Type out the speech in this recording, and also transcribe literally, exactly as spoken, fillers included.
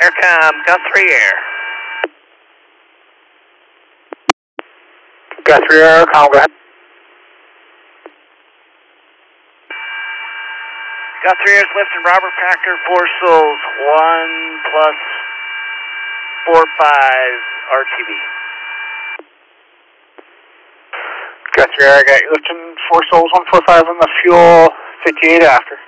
Here comes Guthrie Air. Guthrie Air, calm, go ahead. Guthrie Air's lifting Robert Packer, four souls, one plus four five R T B. Guthrie Air, got you lifting four souls, one four five on the fuel, fifty-eight after.